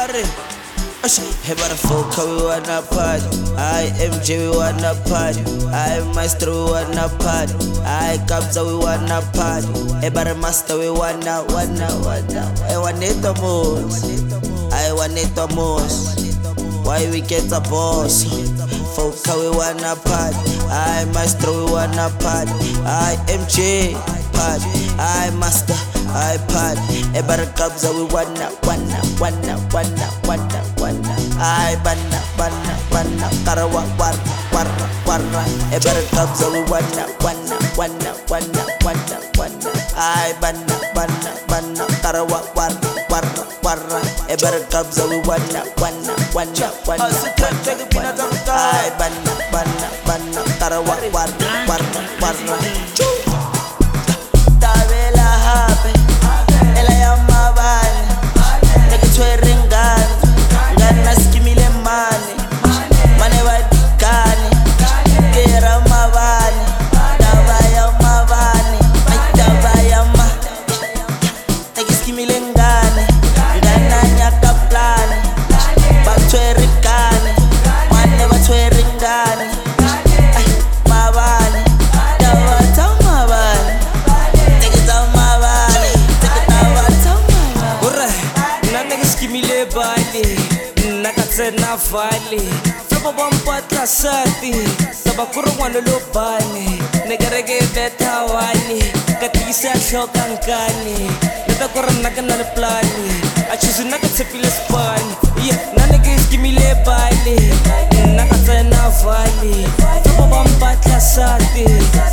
Barry. Hey, motherfucker, we wanna party. I MJ, we wanna party. I Maestro, we wanna party. I Kabza, we wanna party. Hey, but Master, we wanna. I want it the most. I want it the most. Why we get a boss? Fucker, we wanna party. I Maestro, we wanna party. I MJ, party. I Master, I party. Hey, but Kabza, we wanna. I banna, karawa, warra. Ever Kabza, we wanna. I banna, karawa, warra. Ever Kabza, we wanna. I banna, karawa, warra. Tabela hape, ela ya mabane, nigga swearing gun. Gana skimile mane, mane wadikane, kera mabane, tabaya mabane, ay tabaya ma, nigga skimile ngane, gana nyaka plane, batwere kane, mane batwere ngane, ay mabane, tabata mabane, nigga tamabane, nigga tabata mabane. Ora, na nigga skimile bale. Na vale, flopo bompatla sati, sabakuro wano lupane, negarege beta wani, katisa shokankani, natakoran nakanal plani, achusu nakatsepile spani, yeah, nanegis kimile bale, nakatsa na vale, flopo bompatla sati.